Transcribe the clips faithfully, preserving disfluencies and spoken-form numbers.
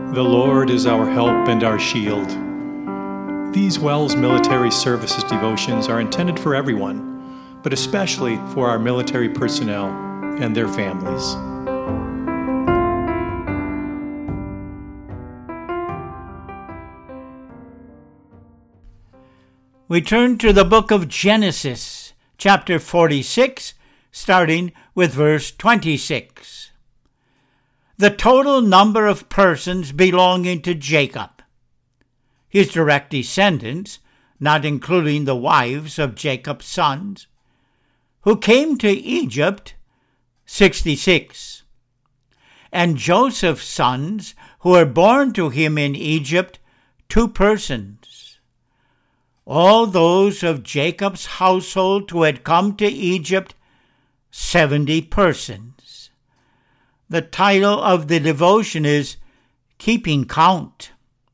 The Lord is our help and our shield. These WELS Military Services devotions are intended for everyone, but especially for our military personnel and their families. We turn to the book of Genesis, chapter forty-six, starting with verse twenty-six. The total number of persons belonging to Jacob, his direct descendants, not including the wives of Jacob's sons, who came to Egypt, sixty-six. And Joseph's sons, who were born to him in Egypt, two persons. All those of Jacob's household who had come to Egypt, seventy persons. The title of the devotion is Keeping Count.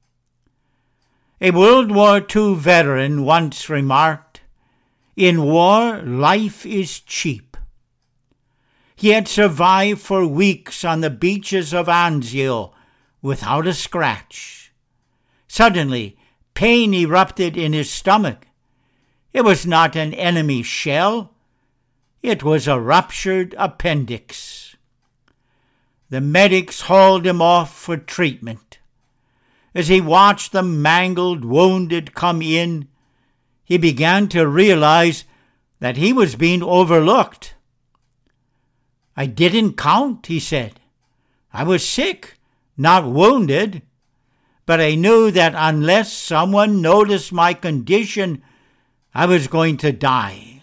A World War Two veteran once remarked, "In war, life is cheap." He had survived for weeks on the beaches of Anzio without a scratch. Suddenly, pain erupted in his stomach. It was not an enemy shell. It was a ruptured appendix. The medics hauled him off for treatment. As he watched the mangled wounded come in, he began to realize that he was being overlooked. "I didn't count," he said. "I was sick, not wounded. But I knew that unless someone noticed my condition, I was going to die."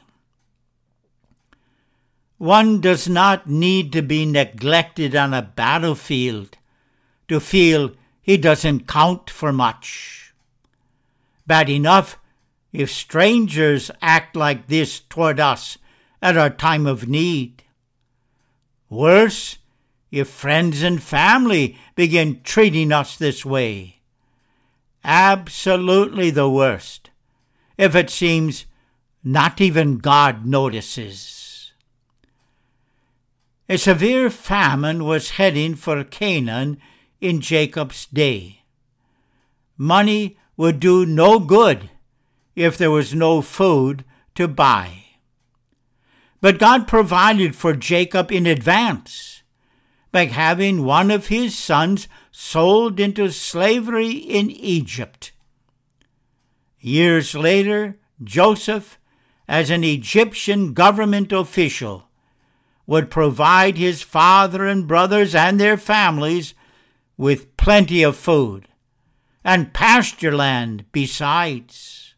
One does not need to be neglected on a battlefield to feel he doesn't count for much. Bad enough if strangers act like this toward us at our time of need. Worse, if friends and family begin treating us this way. Absolutely the worst, if it seems not even God notices. A severe famine was heading for Canaan in Jacob's day. Money would do no good if there was no food to buy. But God provided for Jacob in advance by having one of his sons sold into slavery in Egypt. Years later, Joseph, as an Egyptian government official, would provide his father and brothers and their families with plenty of food and pasture land besides.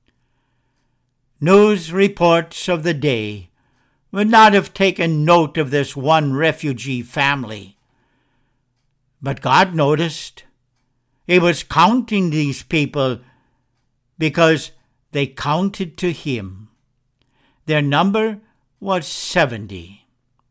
News reports of the day would not have taken note of this one refugee family. But God noticed. He was counting these people because they counted to him. Their number was seventy.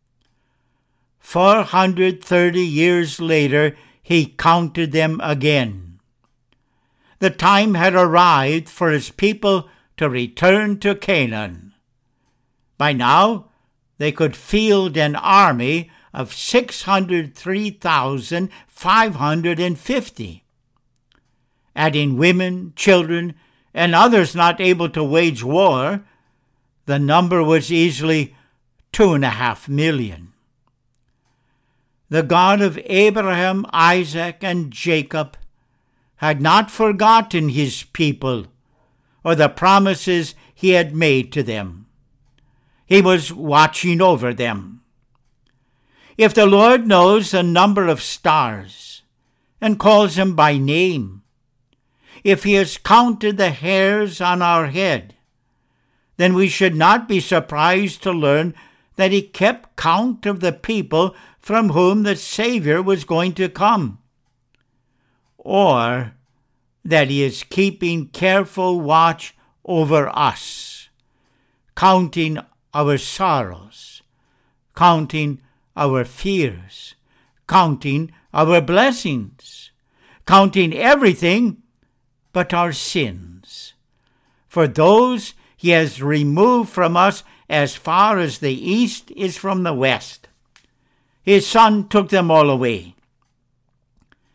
Four hundred thirty years later, he counted them again. The time had arrived for his people to return to Canaan. By now, they could field an army of six hundred three thousand five hundred fifty. Adding women, children, and others not able to wage war, the number was easily two and a half million. The God of Abraham, Isaac, and Jacob had not forgotten his people or the promises he had made to them. He was watching over them. If the Lord knows the number of stars and calls them by name, if he has counted the hairs on our head, then we should not be surprised to learn that he kept count of the people from whom the Savior was going to come, or that he is keeping careful watch over us, counting our sorrows, counting our fears, counting our blessings, counting everything but our sins. For those he has removed from us as far as the east is from the west. His Son took them all away.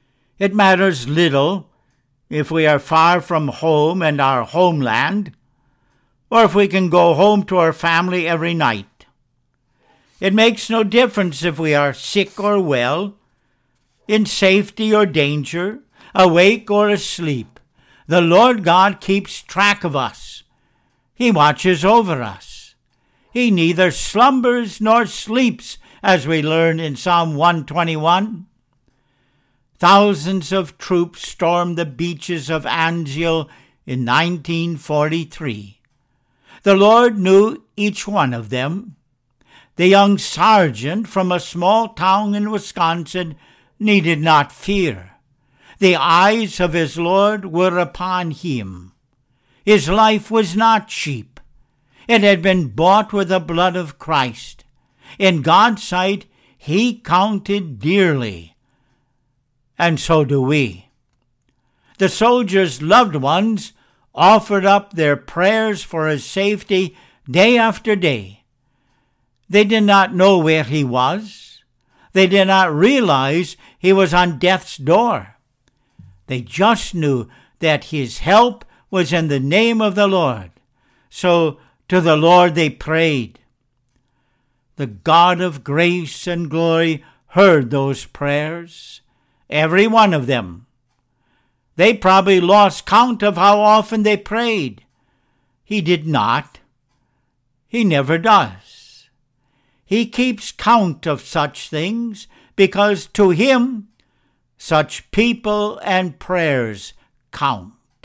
It matters little if we are far from home and our homeland, or if we can go home to our family every night. It makes no difference if we are sick or well, in safety or danger, awake or asleep. The Lord God keeps track of us. He watches over us. He neither slumbers nor sleeps, as we learn in Psalm one twenty-one. Thousands of troops stormed the beaches of Anzio in nineteen forty-three. The Lord knew each one of them. The young sergeant from a small town in Wisconsin needed not fear. The eyes of his Lord were upon him. His life was not cheap. It had been bought with the blood of Christ. In God's sight, he counted dearly. And so do we. The soldier's loved ones offered up their prayers for his safety day after day. They did not know where he was. They did not realize he was on death's door. They just knew that his help was in the name of the Lord. So to the Lord they prayed. The God of grace and glory heard those prayers, every one of them. They probably lost count of how often they prayed. He did not. He never does. He keeps count of such things because to him such people and prayers count.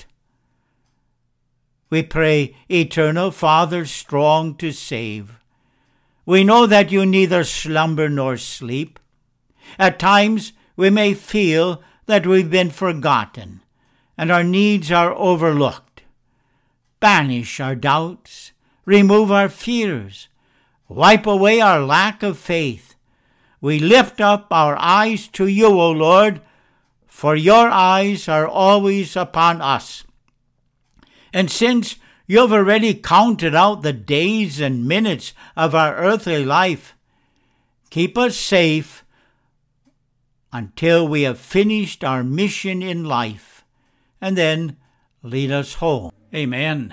We pray, Eternal Father, strong to save. We know that you neither slumber nor sleep. At times we may feel that we've been forgotten and our needs are overlooked. Banish our doubts, remove our fears, wipe away our lack of faith. We lift up our eyes to you, O Lord, for your eyes are always upon us. And since you've already counted out the days and minutes of our earthly life, keep us safe until we have finished our mission in life, and then lead us home. Amen.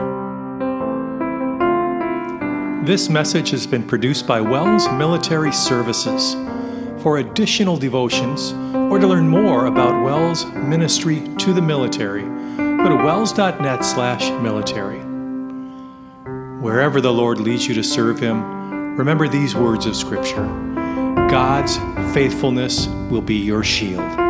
This message has been produced by Wells Military Services. For additional devotions, or to learn more about Wells ministry to the military, go to wells.net slash military. Wherever the Lord leads you to serve him, remember these words of Scripture. God's faithfulness will be your shield.